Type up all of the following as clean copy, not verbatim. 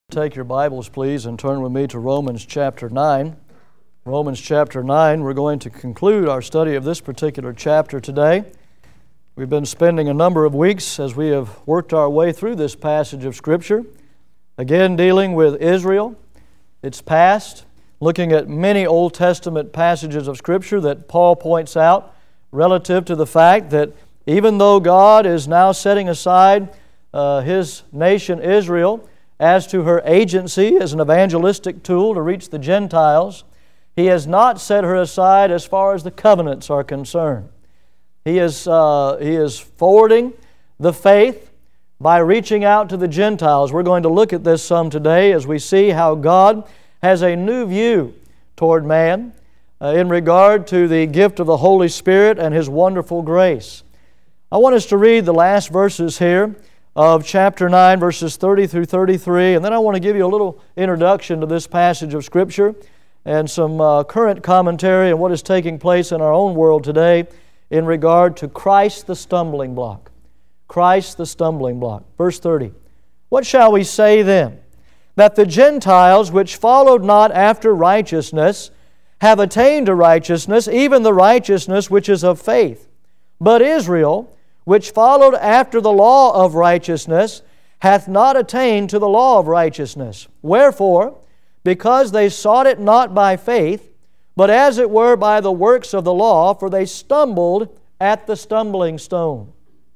Take your Bibles, please, and turn with me to Romans chapter 9. Romans chapter 9, we're going to conclude our study of this particular chapter today. We've been spending a number of weeks as we have worked our way through this passage of Scripture, again dealing with Israel, its past, looking at many Old Testament passages of Scripture that Paul points out relative to the fact that even though God is now setting aside His nation Israel as to her agency as an evangelistic tool to reach the Gentiles, He has not set her aside as far as the covenants are concerned. He is forwarding the faith by reaching out to the Gentiles. We're going to look at this some today as we see how God has a new view toward man in regard to the gift of the Holy Spirit and His wonderful grace. I want us to read the last verses here of chapter 9, verses 30 through 33, and then I want to give you a little introduction to this passage of Scripture and some current commentary on what is taking place in our own world today in regard to Christ the stumbling block. Christ the stumbling block. Verse 30. What shall we say then? That the Gentiles which followed not after righteousness have attained to righteousness, even the righteousness which is of faith. But Israel, which followed after the law of righteousness, hath not attained to the law of righteousness. Wherefore, because they sought it not by faith, but as it were by the works of the law, for they stumbled at the stumbling stone.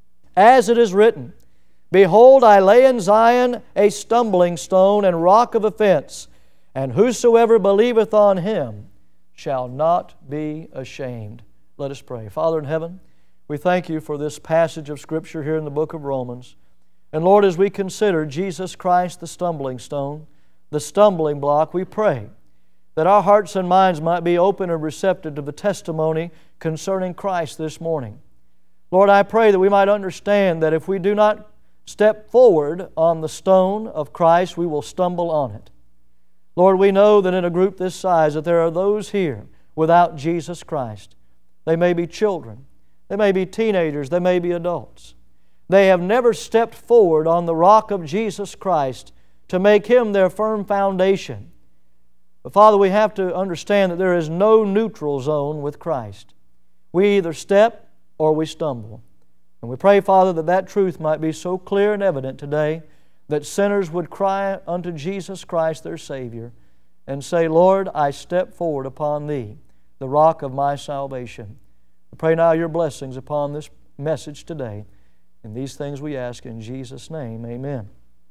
As it is written, Behold, I lay in Zion a stumbling stone and rock of offense, and whosoever believeth on Him shall not be ashamed. Let us pray. Father in heaven, we thank You for this passage of Scripture here in the book of Romans. And Lord, as we consider Jesus Christ the stumbling stone, the stumbling block, we pray that our hearts and minds might be open and receptive to the testimony concerning Christ this morning. Lord, I pray that we might understand that if we do not step forward on the stone of Christ, we will stumble on it. Lord, we know that in a group this size that there are those here without Jesus Christ. They may be children. They may be teenagers, they may be adults. They have never stepped forward on the rock of Jesus Christ to make Him their firm foundation. But Father, we have to understand that there is no neutral zone with Christ. We either step or we stumble. And we pray, Father, that that truth might be so clear and evident today that sinners would cry unto Jesus Christ their Savior and say, Lord, I step forward upon Thee, the rock of my salvation. I pray now Your blessings upon this message today. And these things we ask in Jesus' name. Amen.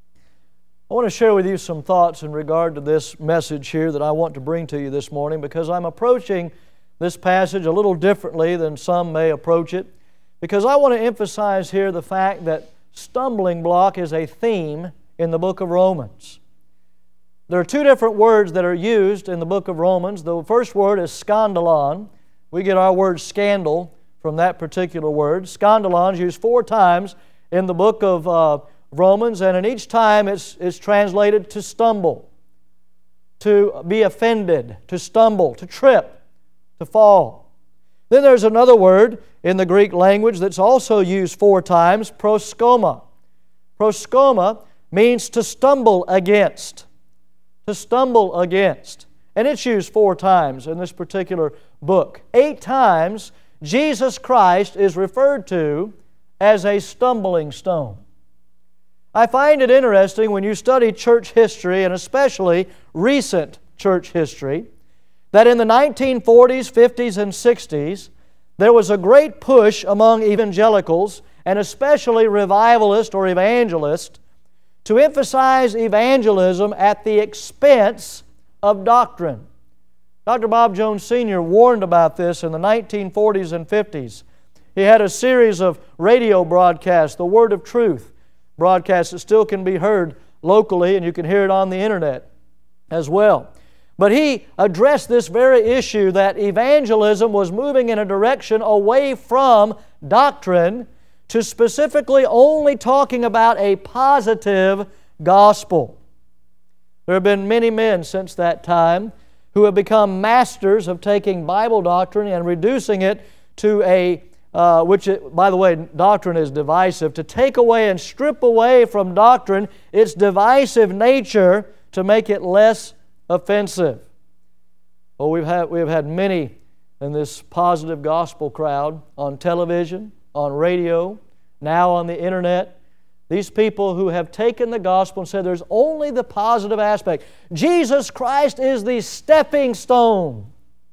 I want to share with you some thoughts in regard to this message here that I want to bring to you this morning because I'm approaching this passage a little differently than some may approach it, because I want to emphasize here the fact that stumbling block is a theme in the book of Romans. There are two different words that are used in the book of Romans. The first word is skandalon. We get our word scandal from that particular word. Skandalon is used 4 times in the book of Romans, and in each time it's translated to stumble, to be offended, to stumble, to trip, to fall. Then there's another word in the Greek language that's also used 4 times, proskoma. Proskoma means to stumble against. To stumble against. And it's used 4 times in this particular book. 8 times Jesus Christ is referred to as a stumbling stone. I find it interesting when you study church history, and especially recent church history, that in the 1940s, 50s, and 60s, there was a great push among evangelicals, and especially revivalists or evangelists, to emphasize evangelism at the expense of doctrine. Dr. Bob Jones Sr. warned about this in the 1940s and 50s. He had a series of radio broadcasts, the Word of Truth broadcasts that still can be heard locally, and you can hear it on the internet as well. But he addressed this very issue that evangelism was moving in a direction away from doctrine to specifically only talking about a positive gospel. There have been many men since that time who have become masters of taking Bible doctrine and reducing it to a which, by the way, doctrine is divisive. To take away and strip away from doctrine its divisive nature to make it less offensive. Well, we have had many in this positive gospel crowd on television, on radio, now on the internet. These people who have taken the gospel and said there's only the positive aspect. Jesus Christ is the stepping stone.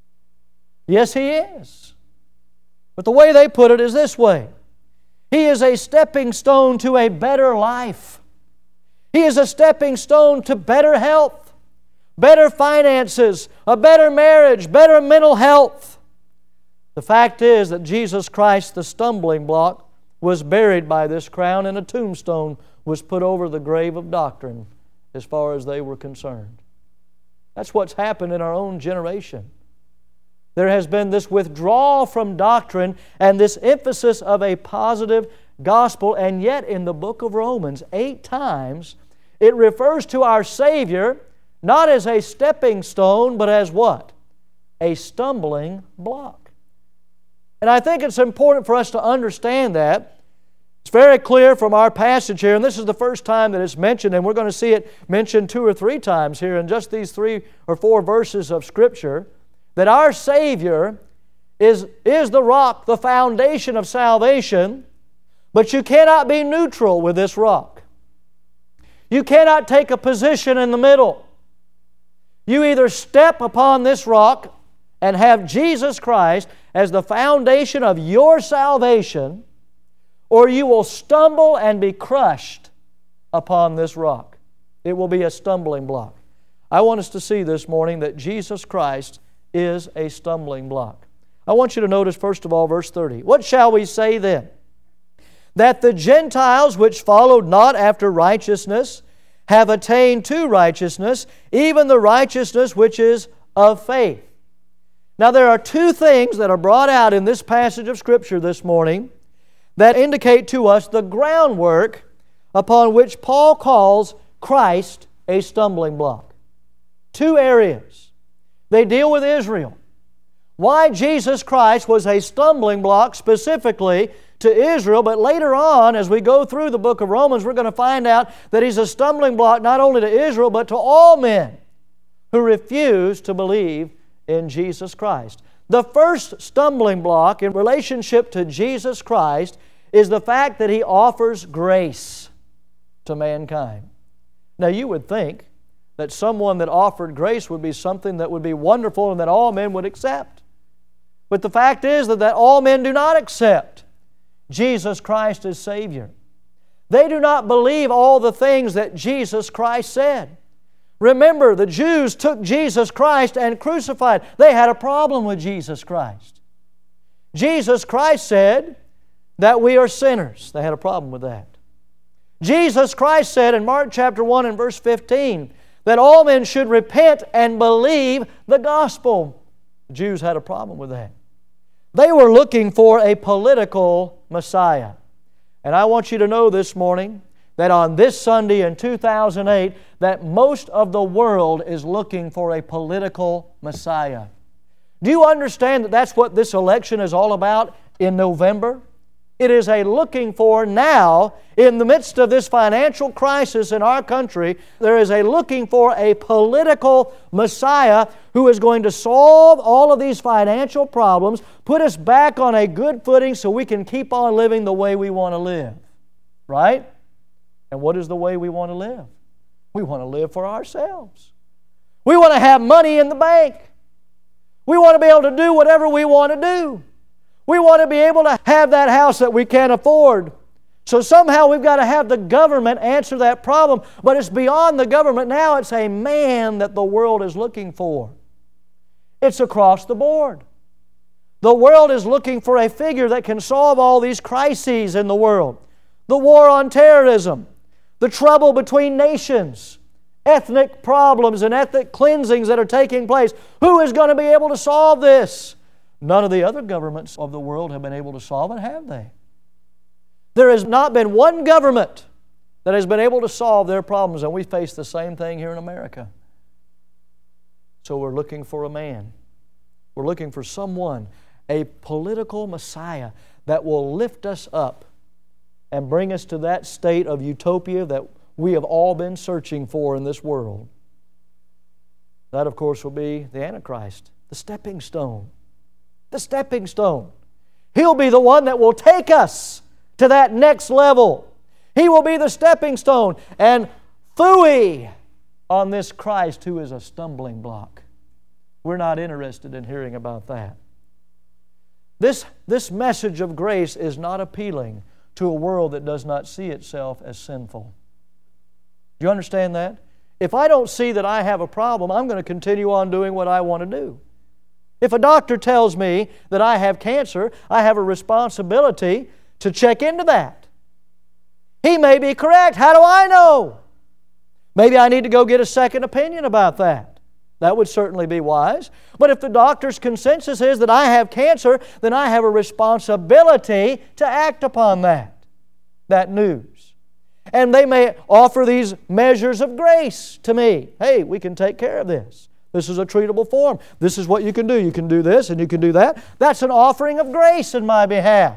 Yes, He is. But the way they put it is this way. He is a stepping stone to a better life. He is a stepping stone to better health, better finances, a better marriage, better mental health. The fact is that Jesus Christ, the stumbling block, was buried by this crown, and a tombstone was put over the grave of doctrine as far as they were concerned. That's what's happened in our own generation. There has been this withdrawal from doctrine and this emphasis of a positive gospel, and yet in the book of Romans, 8 times, it refers to our Savior not as a stepping stone, but as what? A stumbling block. And I think it's important for us to understand that. It's very clear from our passage here, and this is the first time that it's mentioned, and we're going to see it mentioned 2 or 3 times here in just these 3 or 4 verses of Scripture, that our Savior is the rock, the foundation of salvation, but you cannot be neutral with this rock. You cannot take a position in the middle. You either step upon this rock and have Jesus Christ as the foundation of your salvation, or you will stumble and be crushed upon this rock. It will be a stumbling block. I want us to see this morning that Jesus Christ is a stumbling block. I want you to notice, first of all, verse 30. What shall we say then? That the Gentiles which followed not after righteousness have attained to righteousness, even the righteousness which is of faith. Now there are 2 things that are brought out in this passage of Scripture this morning that indicate to us the groundwork upon which Paul calls Christ a stumbling block. 2 areas. They deal with Israel. Why Jesus Christ was a stumbling block specifically to Israel, but later on, as we go through the book of Romans, we're going to find out that He's a stumbling block not only to Israel, but to all men who refuse to believe in Jesus Christ. The first stumbling block in relationship to Jesus Christ is the fact that He offers grace to mankind. Now you would think that someone that offered grace would be something that would be wonderful and that all men would accept. But the fact is that all men do not accept Jesus Christ as Savior. They do not believe all the things that Jesus Christ said. Remember, the Jews took Jesus Christ and crucified. They had a problem with Jesus Christ. Jesus Christ said that we are sinners. They had a problem with that. Jesus Christ said in Mark chapter 1 and verse 15 that all men should repent and believe the gospel. The Jews had a problem with that. They were looking for a political Messiah. And I want you to know this morning that on this Sunday in 2008, that most of the world is looking for a political Messiah. Do you understand that that's what this election is all about in November? It is a looking for now, in the midst of this financial crisis in our country, there is a looking for a political Messiah who is going to solve all of these financial problems, put us back on a good footing so we can keep on living the way we want to live. Right? And what is the way we want to live? We want to live for ourselves. We want to have money in the bank. We want to be able to do whatever we want to do. We want to be able to have that house that we can't afford. So somehow we've got to have the government answer that problem. But it's beyond the government now. It's a man that the world is looking for. It's across the board. The world is looking for a figure that can solve all these crises in the world. The war on terrorism, the trouble between nations, ethnic problems and ethnic cleansings that are taking place. Who is going to be able to solve this? None of the other governments of the world have been able to solve it, have they? There has not been one government that has been able to solve their problems, and we face the same thing here in America. So we're looking for a man. We're looking for someone, a political Messiah that will lift us up and bring us to that state of utopia that we have all been searching for in this world. That, of course, will be the Antichrist, the stepping stone. The stepping stone. He'll be the one that will take us to that next level. He will be the stepping stone. And phooey on this Christ who is a stumbling block. We're not interested in hearing about that. This message of grace is not appealing to a world that does not see itself as sinful. Do you understand that? If I don't see that I have a problem, I'm going to continue on doing what I want to do. If a doctor tells me that I have cancer, I have a responsibility to check into that. He may be correct. How do I know? Maybe I need to go get a second opinion about that. That would certainly be wise. But if the doctor's consensus is that I have cancer, then I have a responsibility to act upon that news. And they may offer these measures of grace to me. Hey, we can take care of this. This is a treatable form. This is what you can do. You can do this and you can do that. That's an offering of grace in my behalf.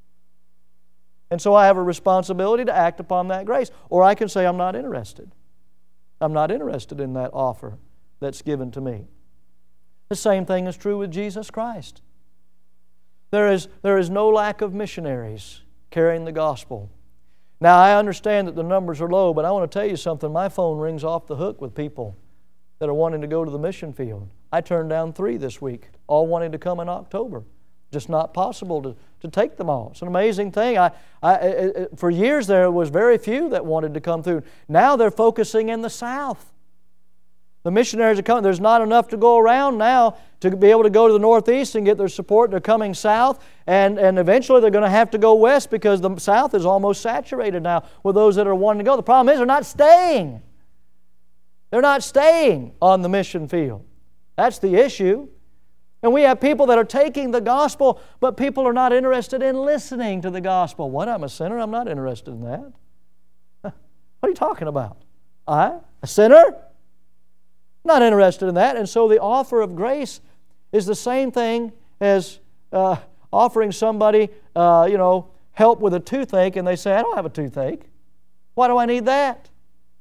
And so I have a responsibility to act upon that grace. Or I can say, I'm not interested. I'm not interested in that offer that's given to me. The same thing is true with Jesus Christ. There is no lack of missionaries carrying the gospel. Now, I understand that the numbers are low, but I want to tell you something. My phone rings off the hook with people that are wanting to go to the mission field. I turned down 3 this week, all wanting to come in October. Just not possible to take them all. It's an amazing thing. For years there was very few that wanted to come through. Now they're focusing in the South. The missionaries are coming. There's not enough to go around now to be able to go to the Northeast and get their support. They're coming south, and eventually they're going to have to go west because the South is almost saturated now with those that are wanting to go. The problem is they're not staying. They're not staying on the mission field. That's the issue. And we have people that are taking the gospel, but people are not interested in listening to the gospel. What? I'm a sinner? I'm not interested in that. What are you talking about? I? A sinner? Not interested in that. And so the offer of grace is the same thing as offering somebody, help with a toothache, and they say, I don't have a toothache. Why do I need that?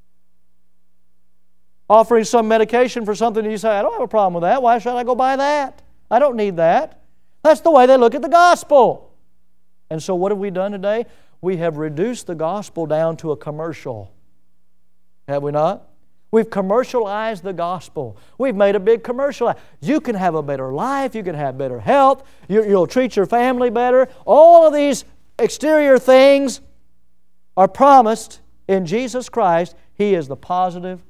Offering some medication for something, and you say, I don't have a problem with that. Why should I go buy that? I don't need that. That's the way they look at the gospel. And so what have we done today? We have reduced the gospel down to a commercial. Have we not? We've commercialized the gospel. We've made a big commercial. You can have a better life. You can have better health. You'll treat your family better. All of these exterior things are promised in Jesus Christ. He is the positive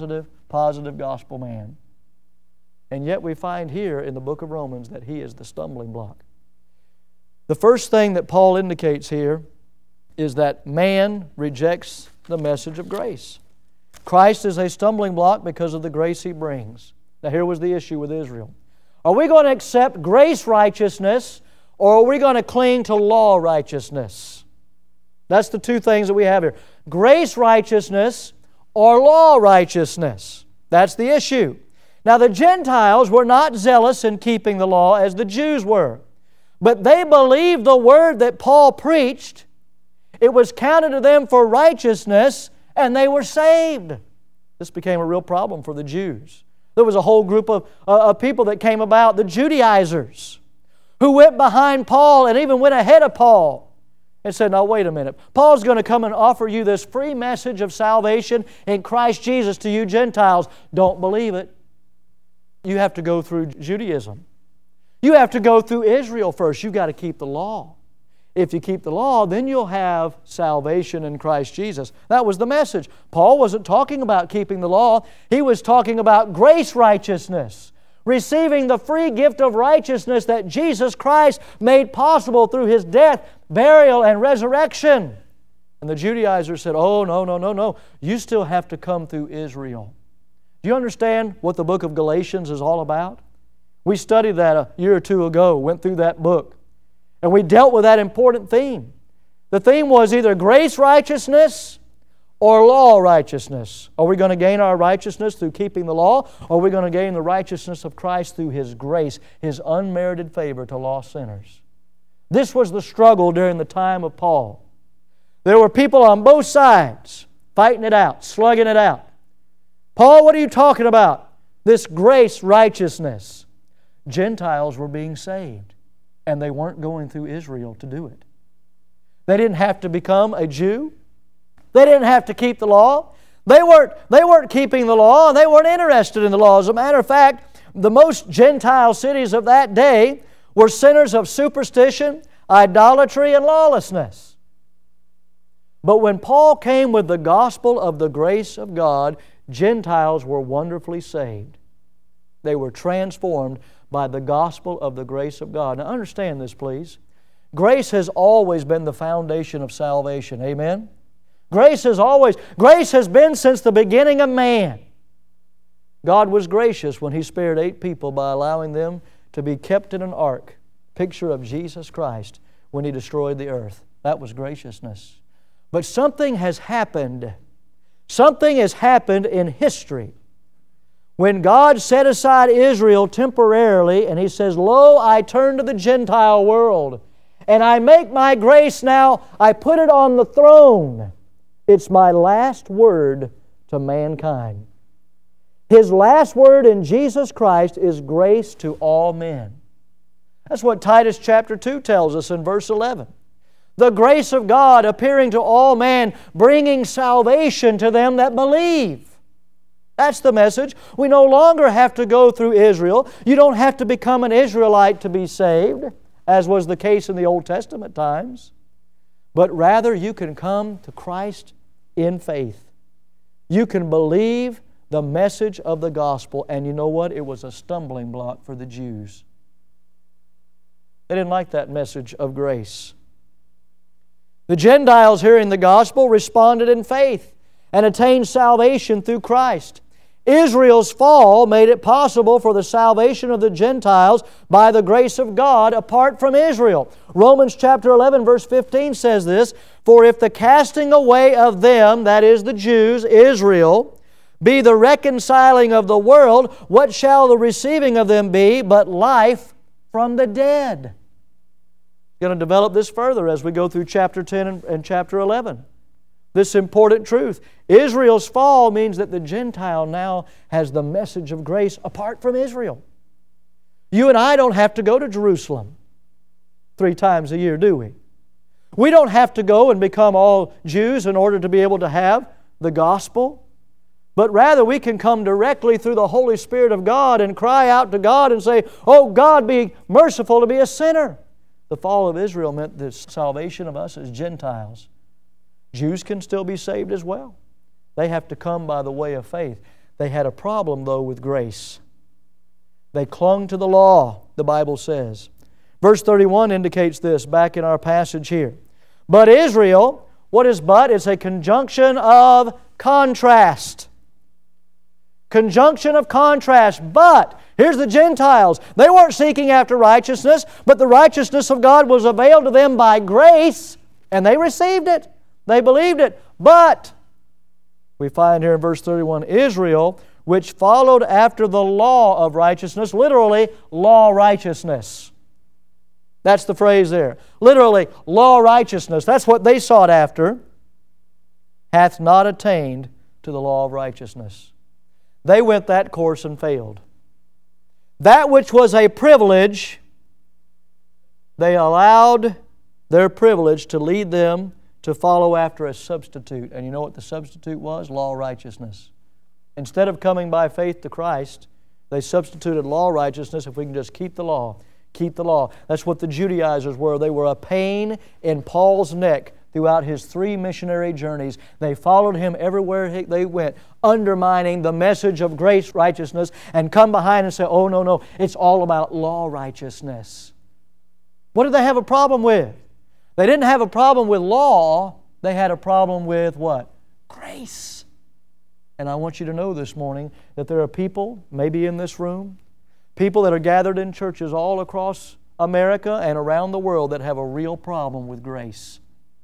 gospel man. And yet we find here in the book of Romans that he is the stumbling block. The first thing that Paul indicates here is that man rejects the message of grace. Christ is a stumbling block because of the grace He brings. Now here was the issue with Israel. Are we going to accept grace righteousness, or are we going to cling to law righteousness? That's the two things that we have here. Grace righteousness or law righteousness. That's the issue. Now the Gentiles were not zealous in keeping the law as the Jews were, but they believed the word that Paul preached. It was counted to them for righteousness, and they were saved. This became a real problem for the Jews. There was a whole group of people that came about, the Judaizers, who went behind Paul and even went ahead of Paul and said, now wait a minute, Paul's going to come and offer you this free message of salvation in Christ Jesus to you Gentiles. Don't believe it. You have to go through Judaism. You have to go through Israel first. You've got to keep the law. If you keep the law, then you'll have salvation in Christ Jesus. That was the message. Paul wasn't talking about keeping the law. He was talking about grace righteousness, receiving the free gift of righteousness that Jesus Christ made possible through His death, burial, and resurrection. And the Judaizers said, oh, no. You still have to come through Israel. Do you understand what the book of Galatians is all about? We studied that a year or two ago, went through that book. And we dealt with that important theme. The theme was either grace righteousness or law righteousness. Are we going to gain our righteousness through keeping the law, or are we going to gain the righteousness of Christ through His grace, His unmerited favor to lost sinners? This was the struggle during the time of Paul. There were people on both sides fighting it out, slugging it out. Paul, what are you talking about? This grace righteousness. Gentiles were being saved, and they weren't going through Israel to do it. They didn't have to become a Jew. They didn't have to keep the law. They weren't keeping the law, and they weren't interested in the law. As a matter of fact, the most Gentile cities of that day were centers of superstition, idolatry, and lawlessness. But when Paul came with the gospel of the grace of God, Gentiles were wonderfully saved. They were transformed by the gospel of the grace of God. Now understand this, please. Grace has always been the foundation of salvation. Amen? Grace has been since the beginning of man. God was gracious when He spared 8 people by allowing them to be kept in an ark, picture of Jesus Christ, when He destroyed the earth. That was graciousness. But something has happened. Something has happened in history. When God set aside Israel temporarily, and He says, "Lo, I turn to the Gentile world, and I make my grace now, I put it on the throne. It's my last word to mankind." His last word in Jesus Christ is grace to all men. That's what Titus chapter 2 tells us in verse 11. The grace of God appearing to all men, bringing salvation to them that believe. That's the message. We no longer have to go through Israel. You don't have to become an Israelite to be saved, as was the case in the Old Testament times. But rather, you can come to Christ in faith. You can believe the message of the gospel, and you know what? It was a stumbling block for the Jews. They didn't like that message of grace. The Gentiles, hearing the gospel, responded in faith and attained salvation through Christ. Israel's fall made it possible for the salvation of the Gentiles by the grace of God apart from Israel. Romans chapter 11 verse 15 says this, "For if the casting away of them," that is the Jews, Israel, "be the reconciling of the world, what shall the receiving of them be but life from the dead?" We're going to develop this further as we go through chapter 10 and chapter 11. This important truth. Israel's fall means that the Gentile now has the message of grace apart from Israel. You and I don't have to go to Jerusalem 3 times a year, do we? We don't have to go and become all Jews in order to be able to have the gospel. But rather we can come directly through the Holy Spirit of God and cry out to God and say, "Oh God, be merciful to be a sinner." The fall of Israel meant the salvation of us as Gentiles. Jews can still be saved as well. They have to come by the way of faith. They had a problem, though, with grace. They clung to the law, the Bible says. Verse 31 indicates this back in our passage here. But Israel, what is but? It's a conjunction of contrast. Conjunction of contrast. But, here's the Gentiles. They weren't seeking after righteousness, but the righteousness of God was availed to them by grace, and they received it. They believed it. But, we find here in verse 31, Israel, which followed after the law of righteousness, literally, law righteousness. That's the phrase there. Literally, law righteousness. That's what they sought after. Hath not attained to the law of righteousness. They went that course and failed. That which was a privilege, they allowed their privilege to lead them to follow after a substitute. And you know what the substitute was? Law righteousness. Instead of coming by faith to Christ, they substituted law righteousness. If we can just keep the law, keep the law. That's what the Judaizers were. They were a pain in Paul's neck throughout his 3 missionary journeys. They followed him everywhere they went, undermining the message of grace righteousness, and come behind and say, "Oh, no, it's all about law righteousness." What did they have a problem with? They didn't have a problem with law. They had a problem with what? Grace. And I want you to know this morning that there are people, maybe in this room, people that are gathered in churches all across America and around the world that have a real problem with grace.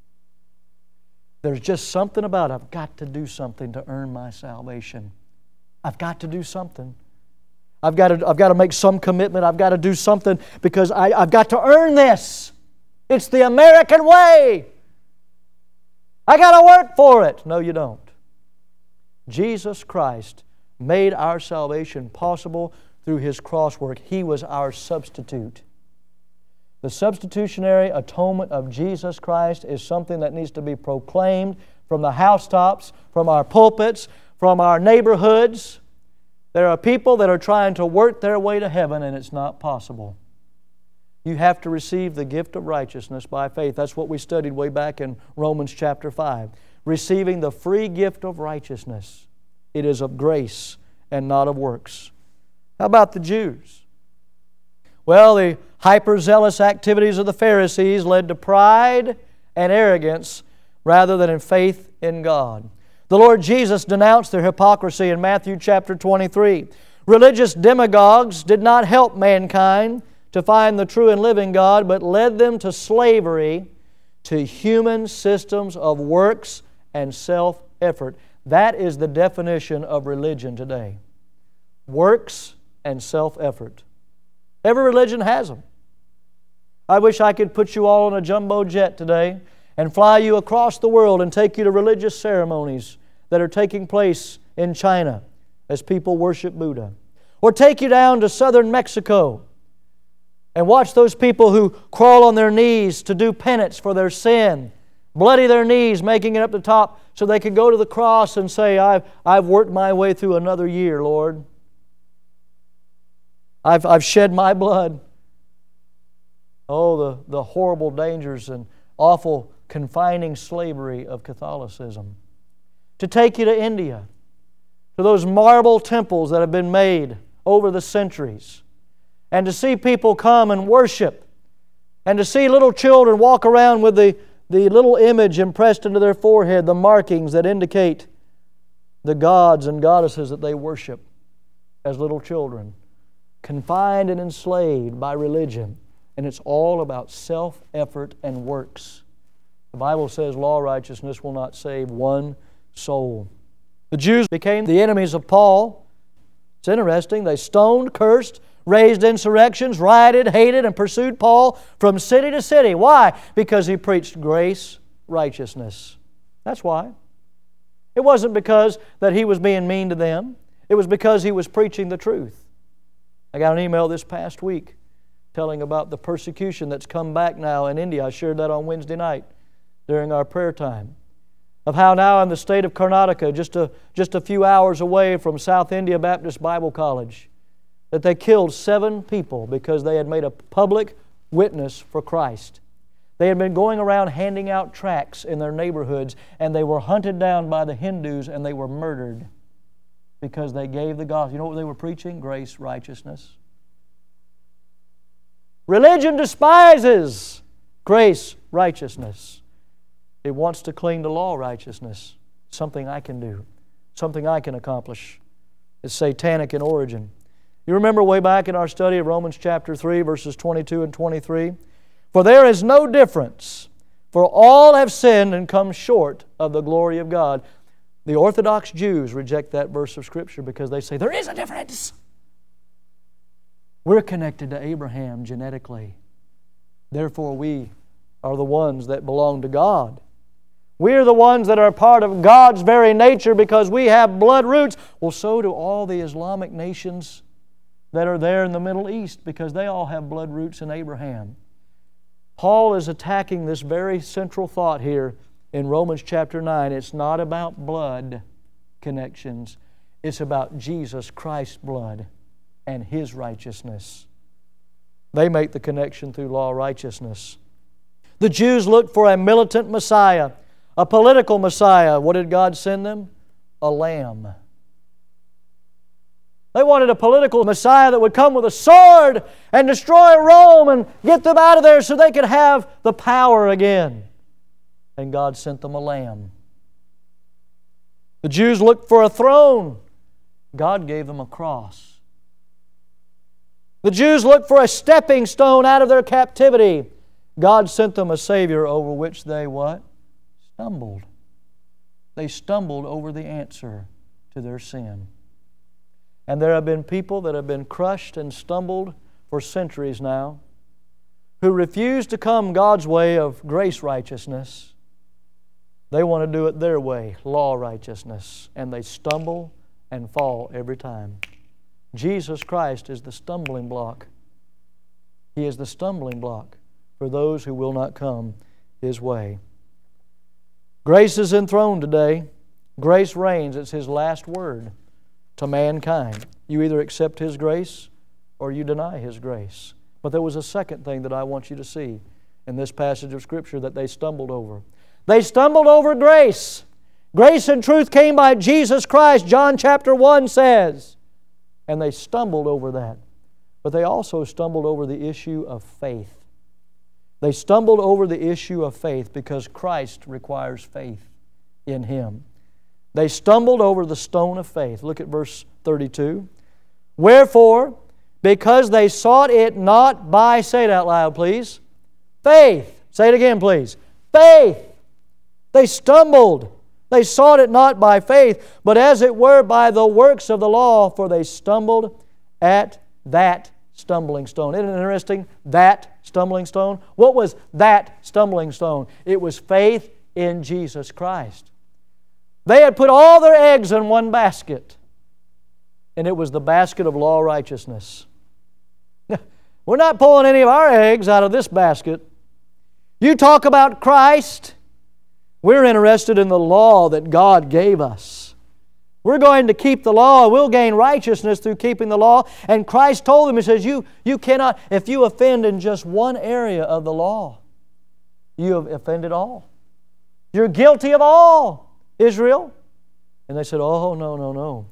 There's just something about, I've got to do something to earn my salvation. I've got to do something. I've got to make some commitment. I've got to do something because I've got to earn this. It's the American way. I got to work for it. No, you don't. Jesus Christ made our salvation possible through His cross work. He was our substitute. The substitutionary atonement of Jesus Christ is something that needs to be proclaimed from the housetops, from our pulpits, from our neighborhoods. There are people that are trying to work their way to heaven, and it's not possible. You have to receive the gift of righteousness by faith. That's what we studied way back in Romans chapter 5. Receiving the free gift of righteousness. It is of grace and not of works. How about the Jews? Well, the hyper-zealous activities of the Pharisees led to pride and arrogance rather than in faith in God. The Lord Jesus denounced their hypocrisy in Matthew chapter 23. Religious demagogues did not help mankind to find the true and living God, but led them to slavery, to human systems of works and self-effort. That is the definition of religion today. Works and self-effort. Every religion has them. I wish I could put you all on a jumbo jet today and fly you across the world and take you to religious ceremonies that are taking place in China as people worship Buddha. Or take you down to southern Mexico and watch those people who crawl on their knees to do penance for their sin, bloody their knees, making it up to the top so they can go to the cross and say, I've worked my way through another year, Lord. I've shed my blood. Oh, the horrible dangers and awful confining slavery of Catholicism. To take you to India, to those marble temples that have been made over the centuries, and to see people come and worship, and to see little children walk around with the little image impressed into their forehead, the markings that indicate the gods and goddesses that they worship as little children, confined and enslaved by religion. And it's all about self-effort and works. The Bible says law righteousness will not save one soul. The Jews became the enemies of Paul. It's interesting. They stoned, cursed, raised insurrections, rioted, hated, and pursued Paul from city to city. Why? Because he preached grace, righteousness. That's why. It wasn't because that he was being mean to them. It was because he was preaching the truth. I got an email this past week telling about the persecution that's come back now in India. I shared that on Wednesday night during our prayer time. Of how now in the state of Karnataka, just a few hours away from South India Baptist Bible College, that they killed 7 people because they had made a public witness for Christ. They had been going around handing out tracts in their neighborhoods, and they were hunted down by the Hindus and they were murdered because they gave the gospel. You know what they were preaching? Grace, righteousness. Religion despises grace, righteousness. It wants to cling to law righteousness. Something I can do. Something I can accomplish. It's satanic in origin. You remember way back in our study of Romans chapter 3, verses 22 and 23? For there is no difference, for all have sinned and come short of the glory of God. The Orthodox Jews reject that verse of Scripture because they say, there is a difference. We're connected to Abraham genetically. Therefore, we are the ones that belong to God. We're the ones that are part of God's very nature because we have blood roots. Well, so do all the Islamic nations that are there in the Middle East because they all have blood roots in Abraham. Paul is attacking this very central thought here in Romans chapter 9. It's not about blood connections. It's about Jesus Christ's blood and His righteousness. They make the connection through law righteousness. The Jews looked for a militant Messiah, a political Messiah. What did God send them? A lamb. They wanted a political Messiah that would come with a sword and destroy Rome and get them out of there so they could have the power again. And God sent them a lamb. The Jews looked for a throne. God gave them a cross. The Jews looked for a stepping stone out of their captivity. God sent them a Savior over which they what? Stumbled. They stumbled over the answer to their sin. And there have been people that have been crushed and stumbled for centuries now, who refuse to come God's way of grace righteousness. They want to do it their way, law righteousness, and they stumble and fall every time. Jesus Christ is the stumbling block. He is the stumbling block for those who will not come His way. Grace is enthroned today. Grace reigns. It's His last word to mankind. You either accept His grace or you deny His grace. But there was a second thing that I want you to see in this passage of Scripture that they stumbled over. They stumbled over grace. Grace and truth came by Jesus Christ, John chapter 1 says. And they stumbled over that. But they also stumbled over the issue of faith. They stumbled over the issue of faith because Christ requires faith in Him. They stumbled over the stone of faith. Look at verse 32. Wherefore, because they sought it not by, say it out loud please, faith. Say it again please. Faith. They stumbled. They sought it not by faith, but as it were by the works of the law, for they stumbled at that stumbling stone. Isn't it interesting? That stumbling stone. What was that stumbling stone? It was faith in Jesus Christ. They had put all their eggs in one basket, and it was the basket of law righteousness. We're not pulling any of our eggs out of this basket. You talk about Christ, we're interested in the law that God gave us. We're going to keep the law. We'll gain righteousness through keeping the law. And Christ told them, He says, you cannot, if you offend in just one area of the law, you have offended all. You're guilty of all, Israel. And they said, oh, no.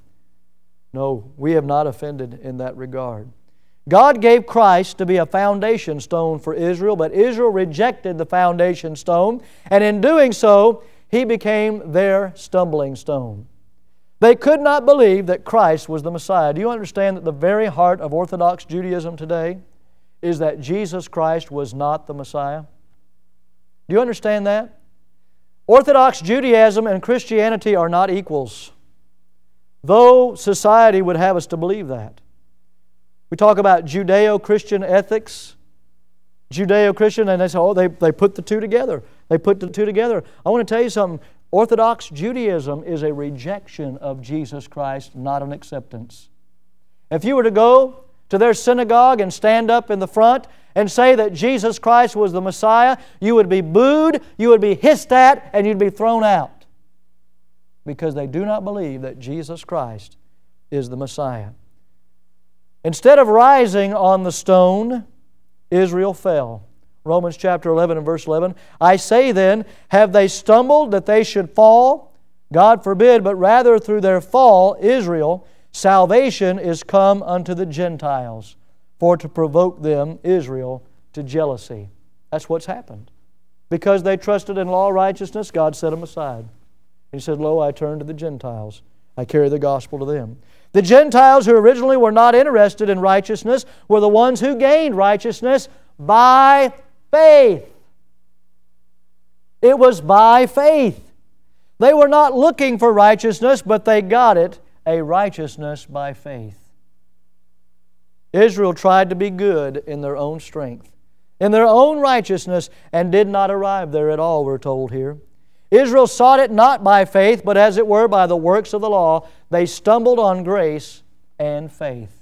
No, we have not offended in that regard. God gave Christ to be a foundation stone for Israel, but Israel rejected the foundation stone, and in doing so, He became their stumbling stone. They could not believe that Christ was the Messiah. Do you understand that the very heart of Orthodox Judaism today is that Jesus Christ was not the Messiah? Do you understand that? Orthodox Judaism and Christianity are not equals, though society would have us to believe that. We talk about Judeo-Christian ethics. Judeo-Christian, and they say, oh, they put the two together. They put the two together. I want to tell you something. Orthodox Judaism is a rejection of Jesus Christ, not an acceptance. If you were to go to their synagogue and stand up in the front and say that Jesus Christ was the Messiah, you would be booed, you would be hissed at, and you'd be thrown out because they do not believe that Jesus Christ is the Messiah. Instead of rising on the stone, Israel fell. Romans chapter 11 and verse 11, I say then, have they stumbled that they should fall? God forbid, but rather through their fall, Israel, salvation is come unto the Gentiles, for to provoke them, Israel, to jealousy. That's what's happened. Because they trusted in law righteousness, God set them aside. He said, lo, I turn to the Gentiles. I carry the gospel to them. The Gentiles who originally were not interested in righteousness were the ones who gained righteousness by faith. It was by faith. They were not looking for righteousness, but they got it, a righteousness by faith. Israel tried to be good in their own strength, in their own righteousness, and did not arrive there at all, we're told here. Israel sought it not by faith, but as it were by the works of the law. They stumbled on grace and faith.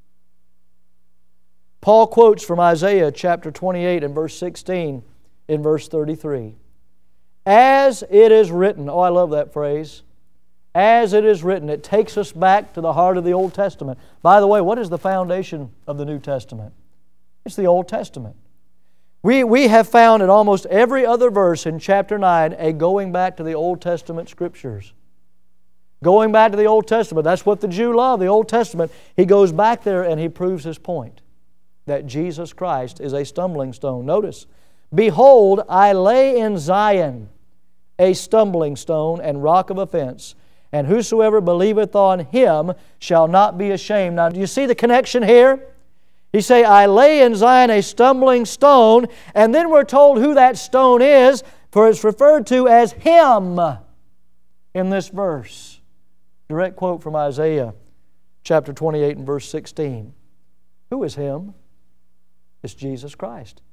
Paul quotes from Isaiah chapter 28 and verse 16 in verse 33. As it is written, oh, I love that phrase. As it is written, it takes us back to the heart of the Old Testament. By the way, what is the foundation of the New Testament? It's the Old Testament. We have found in almost every other verse in chapter 9 a going back to the Old Testament Scriptures. Going back to the Old Testament. That's what the Jew loved, the Old Testament. He goes back there and he proves his point, that Jesus Christ is a stumbling stone. Notice, behold, I lay in Zion a stumbling stone and rock of offense, and whosoever believeth on Him shall not be ashamed. Now, do you see the connection here? He say, I lay in Zion a stumbling stone, and then we're told who that stone is, for it's referred to as Him in this verse. Direct quote from Isaiah chapter 28 and verse 16. Who is Him? It's Jesus Christ.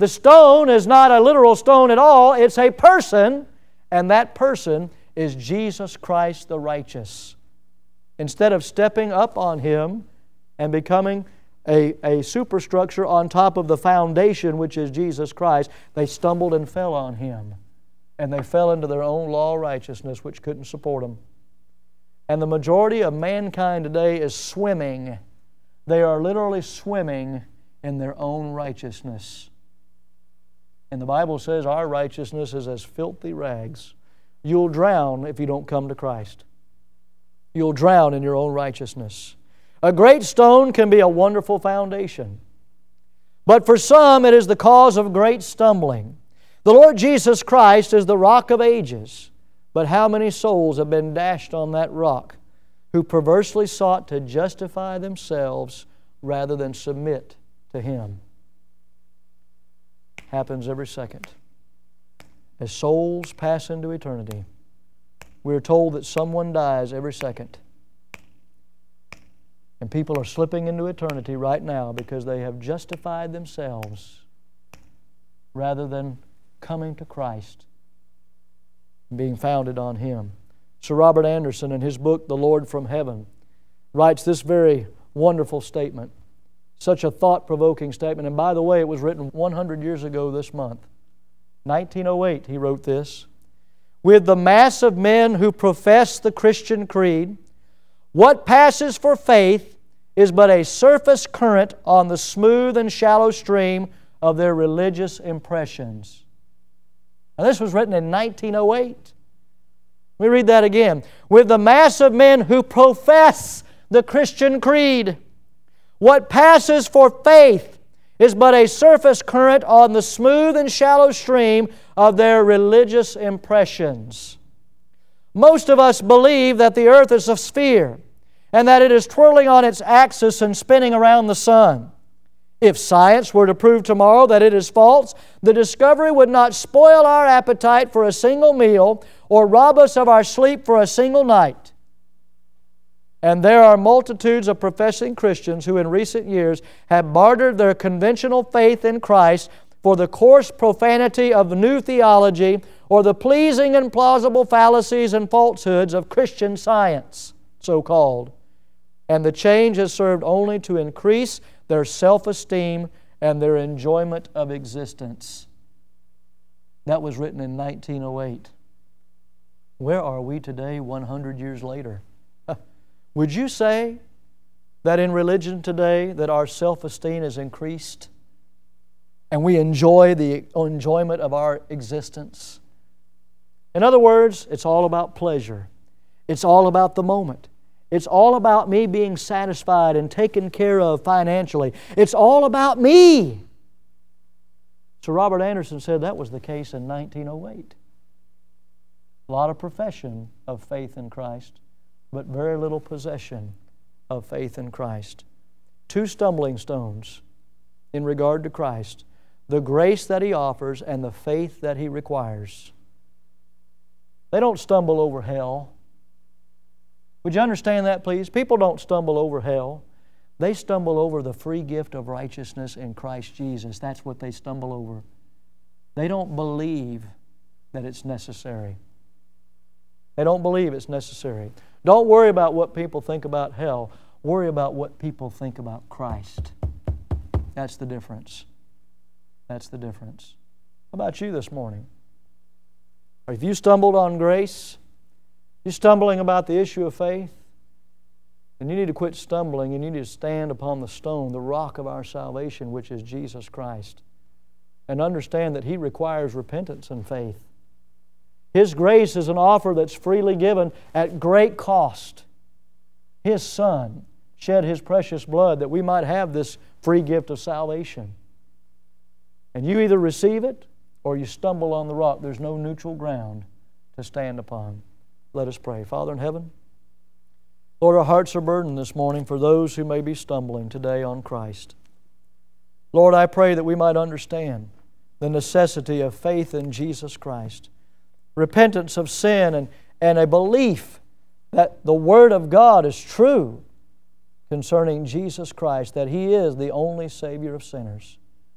The stone is not a literal stone at all. It's a person, and that person is Jesus Christ the righteous. Instead of stepping up on Him and becoming a superstructure on top of the foundation, which is Jesus Christ, they stumbled and fell on Him. And they fell into their own law of righteousness, which couldn't support them. And the majority of mankind today is swimming. They are literally swimming in their own righteousness. And the Bible says our righteousness is as filthy rags. You'll drown if you don't come to Christ. You'll drown in your own righteousness. A great stone can be a wonderful foundation. But for some, it is the cause of great stumbling. The Lord Jesus Christ is the rock of ages. But how many souls have been dashed on that rock who perversely sought to justify themselves rather than submit to Him? Happens every second. As souls pass into eternity, we are told that someone dies every second. And people are slipping into eternity right now because they have justified themselves rather than coming to Christ and being founded on Him. Sir Robert Anderson, in his book, The Lord from Heaven, writes this very wonderful statement. Such a thought-provoking statement. And by the way, it was written 100 years ago this month. 1908, he wrote this. With the mass of men who profess the Christian creed, what passes for faith is but a surface current on the smooth and shallow stream of their religious impressions. Now, this was written in 1908. Let me read that again. With the mass of men who profess the Christian creed, what passes for faith is but a surface current on the smooth and shallow stream of their religious impressions. Most of us believe that the earth is a sphere and that it is twirling on its axis and spinning around the sun. If science were to prove tomorrow that it is false, the discovery would not spoil our appetite for a single meal or rob us of our sleep for a single night. And there are multitudes of professing Christians who in recent years have bartered their conventional faith in Christ for the coarse profanity of new theology or the pleasing and plausible fallacies and falsehoods of Christian science, so-called. And the change has served only to increase their self-esteem and their enjoyment of existence. That was written in 1908. Where are we today, 100 years later? Would you say that in religion today that our self-esteem is increased and we enjoy the enjoyment of our existence? In other words, it's all about pleasure. It's all about the moment. It's all about me being satisfied and taken care of financially. It's all about me. Sir Robert Anderson said that was the case in 1908. A lot of profession of faith in Christ, but very little possession of faith in Christ. Two stumbling stones in regard to Christ: the grace that He offers and the faith that He requires. They don't stumble over hell. Would you understand that, please? People don't stumble over hell. They stumble over the free gift of righteousness in Christ Jesus. That's what they stumble over. They don't believe that it's necessary. They don't believe it's necessary. Don't worry about what people think about hell. Worry about what people think about Christ. That's the difference. That's the difference. How about you this morning? If you stumbled on grace, you're stumbling about the issue of faith, then you need to quit stumbling and you need to stand upon the stone, the rock of our salvation, which is Jesus Christ, and understand that He requires repentance and faith. His grace is an offer that's freely given at great cost. His Son shed His precious blood that we might have this free gift of salvation. And you either receive it or you stumble on the rock. There's no neutral ground to stand upon. Let us pray. Father in heaven, Lord, our hearts are burdened this morning for those who may be stumbling today on Christ. Lord, I pray that we might understand the necessity of faith in Jesus Christ, repentance of sin, and a belief that the Word of God is true concerning Jesus Christ, that He is the only Savior of sinners.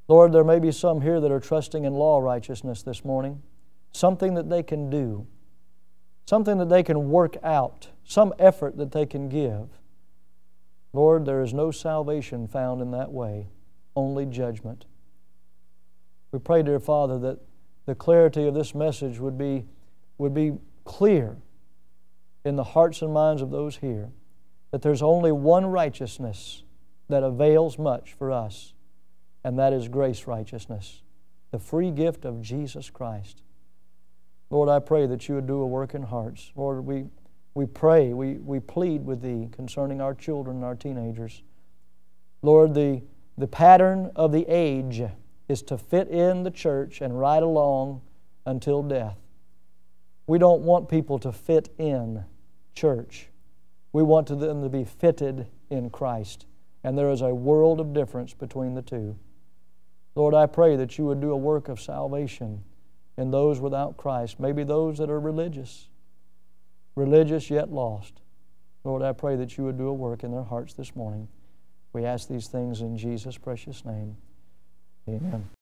Lord, there may be some here that are trusting in law righteousness this morning, something that they can do, something that they can work out, some effort that they can give. Lord, there is no salvation found in that way, only judgment. We pray, dear Father, that the clarity of this message would be clear in the hearts and minds of those here, that there's only one righteousness that avails much for us, and that is grace righteousness, the free gift of Jesus Christ. Lord, I pray that You would do a work in hearts. Lord, we pray, we plead with Thee concerning our children and our teenagers. Lord, the pattern of the age is to fit in the church and ride along until death. We don't want people to fit in church. We want them to be fitted in Christ. And there is a world of difference between the two. Lord, I pray that You would do a work of salvation in those without Christ, maybe those that are religious yet lost. Lord, I pray that You would do a work in their hearts this morning. We ask these things in Jesus' precious name. Amen.